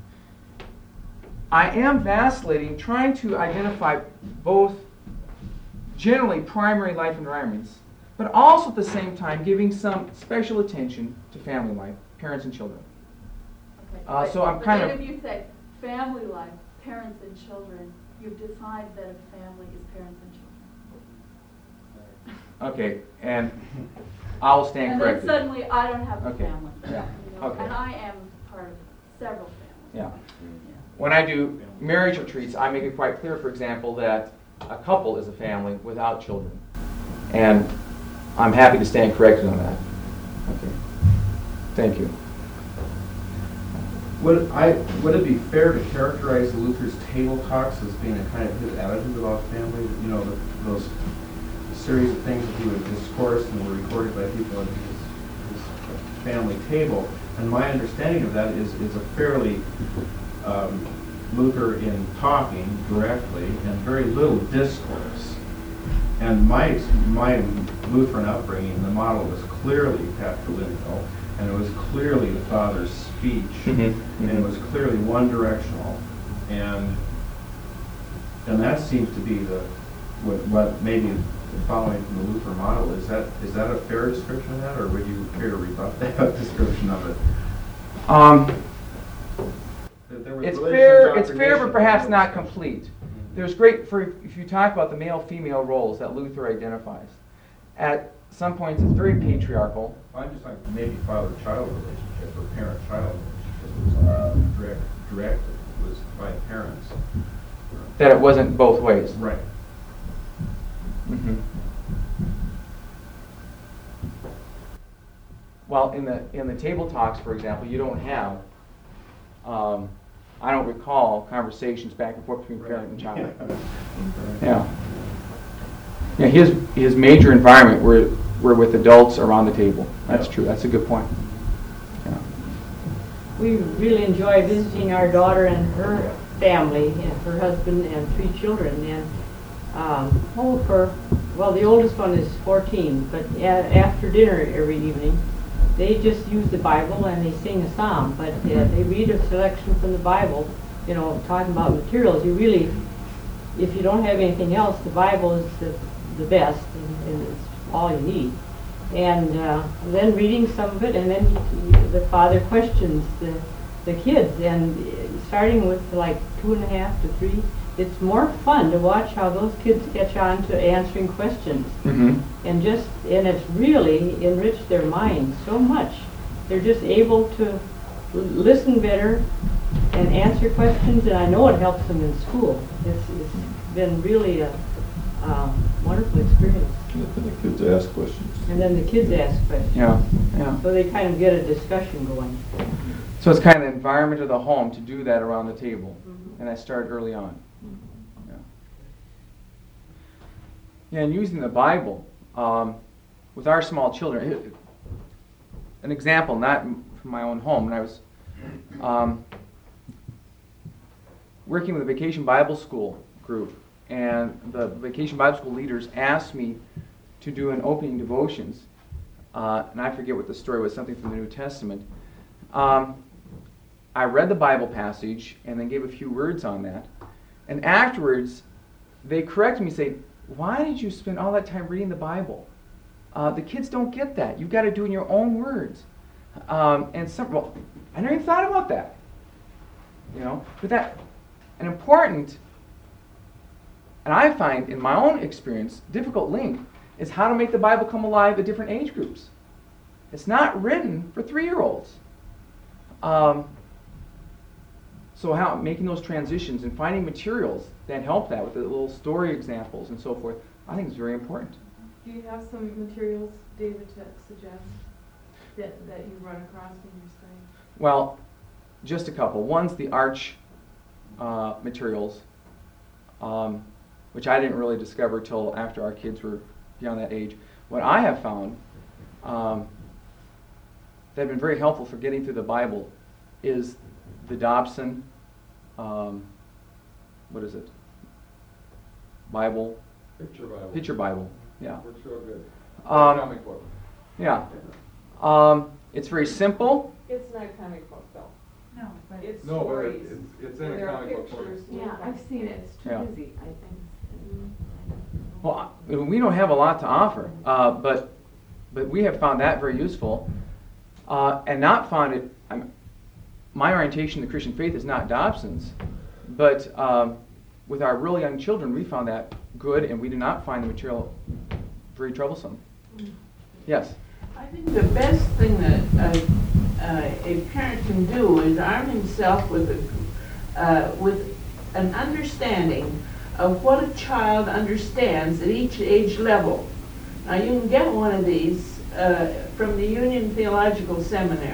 I am vacillating, trying to identify both generally primary life environments, but also at the same time giving some special attention to family life, parents and children. Okay. Uh, so I'm But kind then of- if you say family life, parents and children, you've defined that a family is parents and children. Okay, and I will stand And then corrected. suddenly, I don't have a Okay, family. yeah, you know, okay. And I am part of several families. Yeah. Yeah. When I do marriage retreats, I make it quite clear, for example, that a couple is a family without children. And I'm happy to stand corrected on that. Okay. Thank you. Would I, would it be fair to characterize Luther's table talks as being a kind of his attitude about family? You know, the, those series of things that he would discourse and were recorded by people at his, his family table. And my understanding of that is, is a fairly um, Luther in talking directly and very little discourse. And my, my Lutheran upbringing, the model was clearly patrilineal, and it was clearly the father's speech, Mm-hmm. and it was clearly one directional. And and that seems to be the what, what maybe following from the Lutheran model. Is that is that a fair description of that, or would you care to rebut that description of it? Um, That there was it's religious fair. It's fair, but indoctrination perhaps in not those complete. discussions. There's great for if you talk about the male-female roles that Luther identifies. At some points, it's very patriarchal. I'm just like maybe father-child relationship or parent-child relationship was uh, direct, direct was by parents. That it wasn't both ways. Right. Mm-hmm. Well, in the in the table talks, for example, you don't have. Um, I don't recall conversations back and forth between parent and child. Yeah. Yeah. His his major environment were were with adults around the table. That's Yeah. true. That's a good point. Yeah. We really enjoy visiting our daughter and her family, and her husband and three children. And um, oh, for well, the oldest one is fourteen, but a- after dinner every evening, they just use the Bible and they sing a psalm. But uh, they read a selection from the Bible. You know, talking about materials. You really, if you don't have anything else, the Bible is the, the best, and, and it's all you need. And uh, then reading some of it, and then the father questions the, the kids, and uh, starting with like two and a half to three, it's more fun to watch how those kids catch on to answering questions, Mm-hmm. and just and it's really enriched their minds so much. They're just able to l- listen better and answer questions, and I know it helps them in school. It's, it's been really a um, wonderful experience. And the kids ask questions. And then the kids ask questions. Yeah. Yeah. So they kind of get a discussion going. So it's kind of the environment of the home to do that around the table, Mhm. and I started early on. Yeah. Yeah, and using the Bible um, with our small children. it- An example, not m- from my own home, when I was um, working with a Vacation Bible School group, and the Vacation Bible School leaders asked me to do an opening devotions, uh, and I forget what the story was, something from the New Testament. Um, I read the Bible passage and then gave a few words on that, and afterwards they corrected me, say, "Why did you spend all that time reading the Bible? Uh, the kids don't get that. You've got to do it in your own words." Um, and some, well, I never even thought about that. You know, but that an important, and I find in my own experience, difficult link is how to make the Bible come alive at different age groups. It's not written for three-year-olds. Um, so how making those transitions and finding materials that help that with the little story examples and so forth, I think is very important. Do you have some materials, David, to suggest that, that you run across when you're studying? Well, just a couple. One's the Arch uh, materials, um, which I didn't really discover till after our kids were beyond that age. What I have found um, that have been very helpful for getting through the Bible is the Dobson, um, what is it? Bible, Picture Bible. Picture Bible. Yeah. Works real good. Um, Comic book. Yeah. Um, it's very simple. It's not a comic book, though. No, but It's No, but stories. it- it's, it's in Where a there are comic book form. pictures. yeah, I've seen it. It's too Yeah. busy, I think. Well, I- we don't have a lot to offer, uh, but but we have found that very useful, uh, and not found it. I'm, my orientation to the Christian faith is not Dobson's, but um, with our really young children, we found that good, and we did not find the material very troublesome. Yes. I think the best thing that a, uh, a parent can do is arm himself with a, uh, with an understanding of what a child understands at each age level. Now, you can get one of these uh, from the Union Theological Seminary,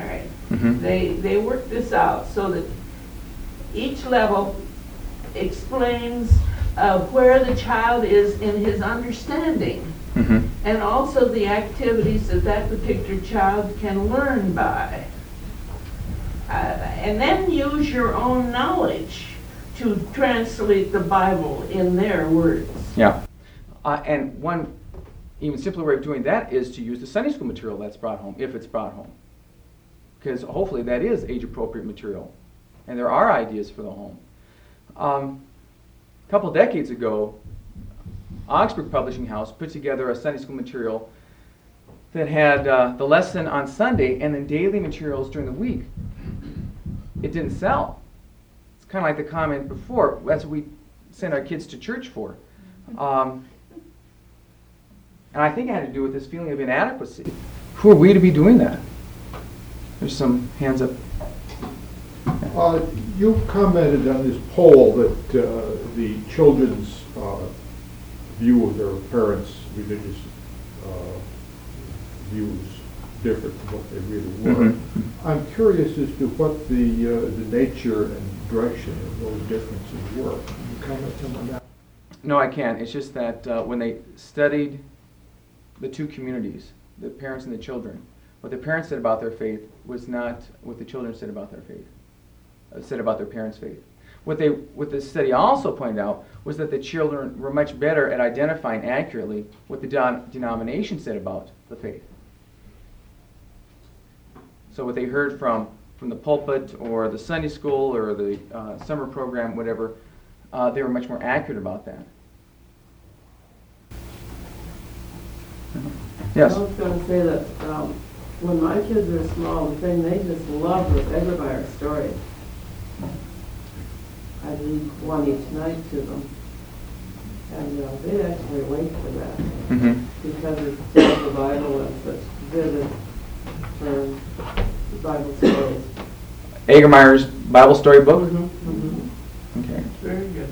Mhm. They, they work this out so that each level explains uh, where the child is in his understanding, Mhm. and also the activities that that particular child can learn by. Uh, and then use your own knowledge to translate the Bible in their words. Yeah. Uh, and one even simpler way of doing that is to use the Sunday school material that's brought home, if it's brought home. Because hopefully that is age-appropriate material. And there are ideas for the home. Um, a couple decades ago, Augsburg Publishing House put together a Sunday school material that had uh, the lesson on Sunday and then daily materials during the week. It didn't sell. It's kind of like the comment before. That's what we send our kids to church for. Um, and I think it had to do with this feeling of inadequacy. Who are we to be doing that? There's some hands up. Uh, you commented on this poll that uh, the children's uh, view of their parents' religious uh, views different from what they really were. Mm-hmm. I'm curious as to what the uh, the nature and direction of those differences were. Can you comment on that? No, I can't. It's just that uh, when they studied the two communities, the parents and the children, what the parents said about their faith was not what the children said about their faith, uh, said about their parents' faith. What they, what the study also pointed out was that the children were much better at identifying accurately what the don- denomination said about the faith. So what they heard from, from the pulpit or the Sunday school or the uh, summer program, whatever, uh, they were much more accurate about that. Yes? I was going to say that um, when my kids were small, the thing they just loved was Eggermeyer stories. I'd read one each night to them. And uh, they'd actually wait for that Mm-hmm. because it tells the Bible in such vivid terms, Bible stories. Eggermeyer's Bible story book? Mm-hmm. Mm-hmm. Okay. Very good.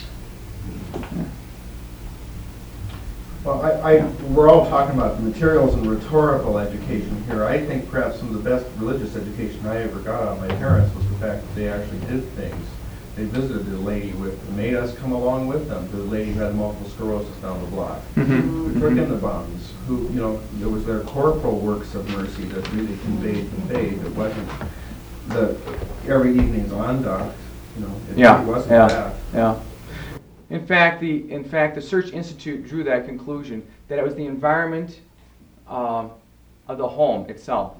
Well, I, I, we're all talking about the materials and rhetorical education here. I think perhaps some of the best religious education I ever got out of my parents was the fact that they actually did things. They visited a lady with, made us come along with them, the lady who had multiple sclerosis down the block. Mm-hmm. We took in the bums, who, you know, it was their corporal works of mercy that really conveyed the faith. It wasn't the, every evening's on docked, you know, it Yeah, really wasn't yeah, that. yeah. In fact, the in fact the Search Institute drew that conclusion that it was the environment um, of the home itself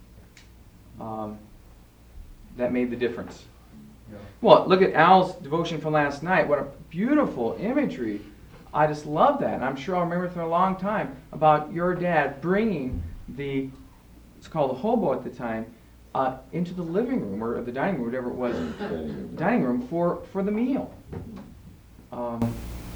um, that made the difference. Yeah. Well, look at Al's devotion from last night. What a beautiful imagery. I just love that. And I'm sure I'll remember for a long time about your dad bringing the, it's called a hobo at the time, uh, into the living room or the dining room, whatever it was, dining room for, for the meal. Um,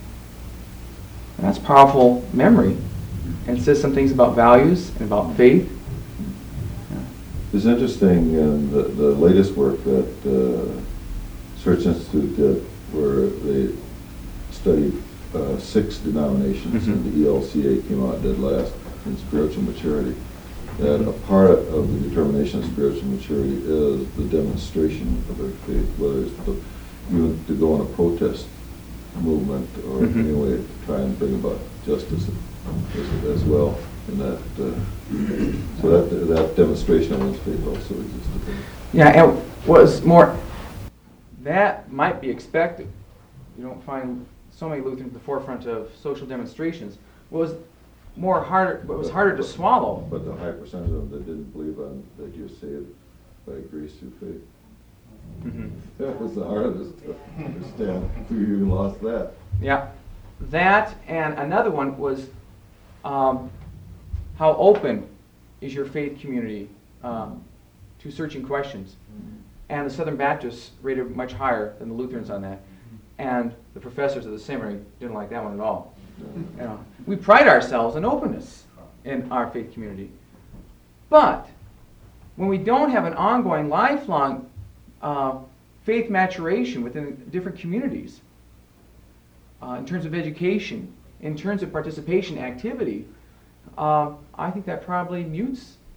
that's powerful memory. And it says some things about values and about faith. Yeah. It's interesting in the, the latest work that uh, Search Institute did, where they studied uh, six denominations, Mm-hmm. and the E L C A came out dead last in spiritual maturity. And a part of the determination of spiritual maturity is the demonstration of their faith, whether it's the, even to go on a protest movement or Mm-hmm. any way to try and bring about justice as, as well. And that, uh, so that that demonstration of one's faith also existed. Yeah, and was more, that might be expected. You don't find so many Lutherans at the forefront of social demonstrations. What was more harder, what was harder to swallow. But the high percentage of them that didn't believe on that you're saved by grace through faith. Mm-hmm. That was the hardest to understand. We even lost that. Yeah, that and another one was um, how open is your faith community um, to searching questions. And the Southern Baptists rated much higher than the Lutherans on that. And the professors of the seminary didn't like that one at all. You know, we pride ourselves on openness in our faith community. But when we don't have an ongoing, lifelong uh, faith maturation within different communities, uh, in terms of education, in terms of participation activity, uh, I think that probably mutes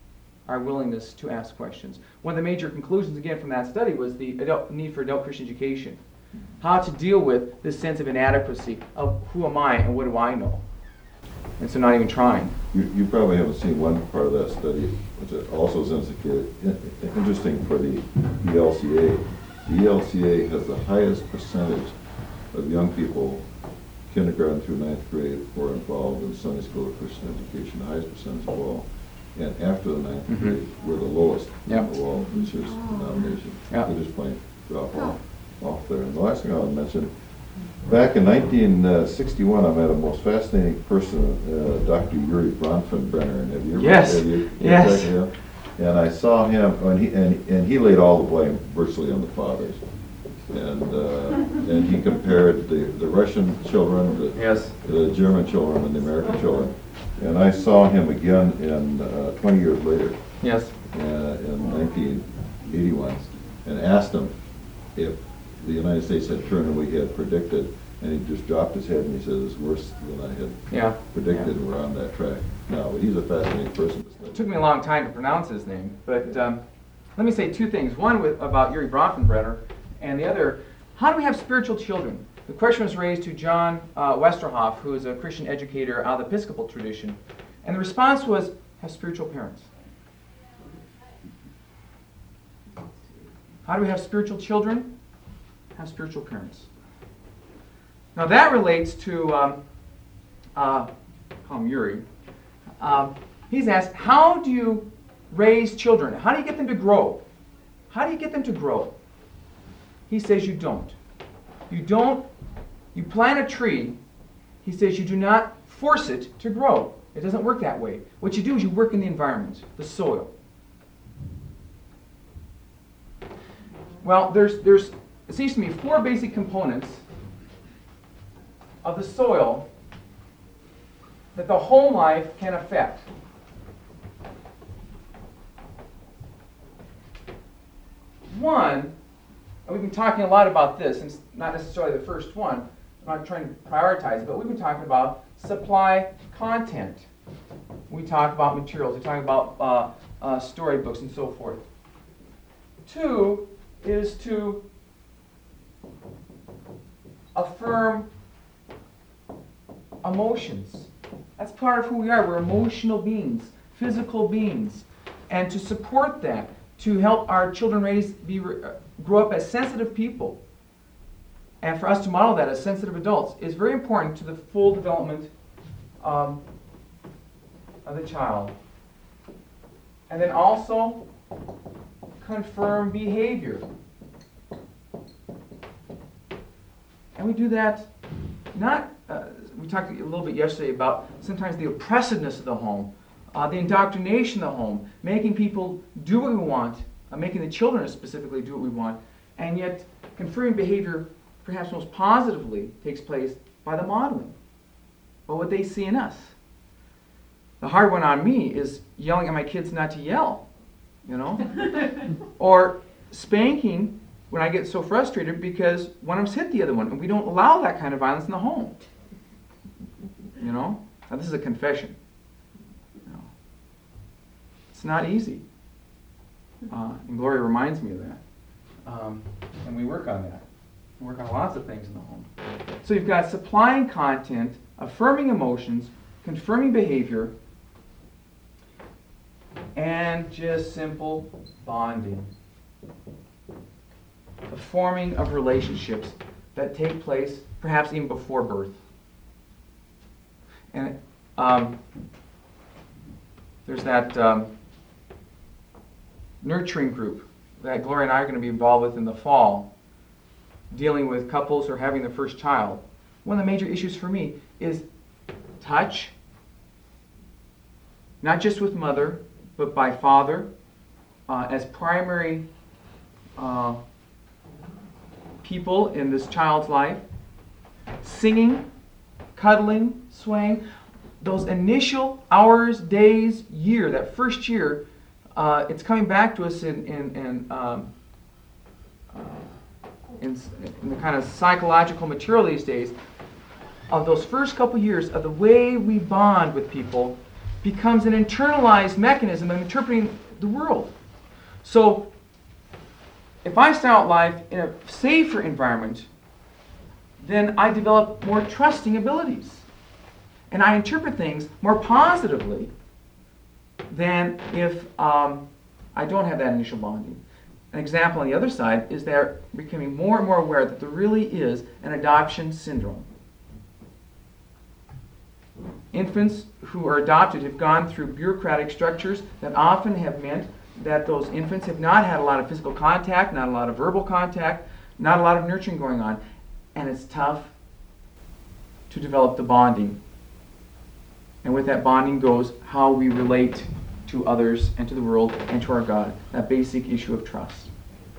our willingness to ask questions. One of the major conclusions, again, from that study was the adult, need for adult Christian education. How to deal with this sense of inadequacy of who am I and what do I know? And so not even trying. You, you probably haven't seen one part of that study, which also is indicated, interesting for the E L C A. The E L C A has the highest percentage of young people, kindergarten through ninth grade, who are involved in Sunday school or Christian education, the highest percentage of all. And after the ninth Mhm. grade, we're the lowest Yep. of all, which is denomination. Yep. They just plain drop off, off there. And the last thing I want to mention, back in nineteen sixty-one, I met a most fascinating person, uh, Doctor Yuri Bronfenbrenner. And have you ever Yes. have you, Yes. you know? And I saw him, and he, and, and he laid all the blame virtually on the fathers. And uh, and he compared the, the Russian children, the, Yes. the German children, and the American children. And I saw him again in uh, twenty years later, Yes. uh, in nineteen eighty-one, and asked him if the United States had turned the way he had predicted, and he just dropped his head and he said, it's worse than I had Yeah. predicted, Yeah. and we're on that track now. But he's a fascinating person. It took me a long time to pronounce his name, but um, let me say two things. One with, about Yuri Bronfenbrenner, and the other, how do we have spiritual children? The question was raised to John uh, Westerhoff, who is a Christian educator out of the Episcopal tradition, and the response was, have spiritual parents. How do we have spiritual children? Have spiritual parents. Now that relates to, um, uh, call him Yuri. Um, he's asked, how do you raise children? How do you get them to grow? How do you get them to grow? He says you don't. You don't, you plant a tree, he says you do not force it to grow. It doesn't work that way. What you do is you work in the environment, the soil. Well, there's, there's, it seems to me, four basic components of the soil that the home life can affect. One, and we've been talking a lot about this, and it's not necessarily the first one, I'm not trying to prioritize it, but we've been talking about supply content. We talk about materials, we talk about uh, uh, storybooks and so forth. Two is to affirm emotions. That's part of who we are. We're emotional beings, physical beings. And to support that, to help our children raise, be, uh, grow up as sensitive people, and for us to model that as sensitive adults, is very important to the full development um, of the child. And then also confirm behavior. And we do that not, uh, we talked a little bit yesterday about sometimes the oppressiveness of the home, uh, the indoctrination of the home, making people do what we want, uh, making the children specifically do what we want, and yet confirming behavior perhaps most positively takes place by the modeling, by what they see in us. The hard one on me is yelling at my kids not to yell, you know, or spanking when I get so frustrated because one of them's hit the other one, and we don't allow that kind of violence in the home. You know? Now this is a confession. You know? It's not easy. Uh, and Gloria reminds me of that. Um, and we work on that. We work on lots of things in the home. So you've got supplying content, affirming emotions, confirming behavior, and just simple bonding. The forming of relationships that take place perhaps even before birth. And um, there's that um, nurturing group that Gloria and I are going to be involved with in the fall, dealing with couples who are having their first child. One of the major issues for me is touch, not just with mother, but by father, uh, as primary uh, people in this child's life. Singing, cuddling, swaying. Those initial hours, days, year, that first year, uh, it's coming back to us in, in, in, um, uh, in, in the kind of psychological material these days, of those first couple years of the way we bond with people becomes an internalized mechanism of interpreting the world. So if I start out life in a safer environment, then I develop more trusting abilities. And I interpret things more positively than if um, I don't have that initial bonding. An example on the other side is they're becoming more and more aware that there really is an adoption syndrome. Infants who are adopted have gone through bureaucratic structures that often have meant that those infants have not had a lot of physical contact, not a lot of verbal contact, not a lot of nurturing going on. And it's tough to develop the bonding. And with that bonding goes how we relate to others and to the world and to our God, that basic issue of trust.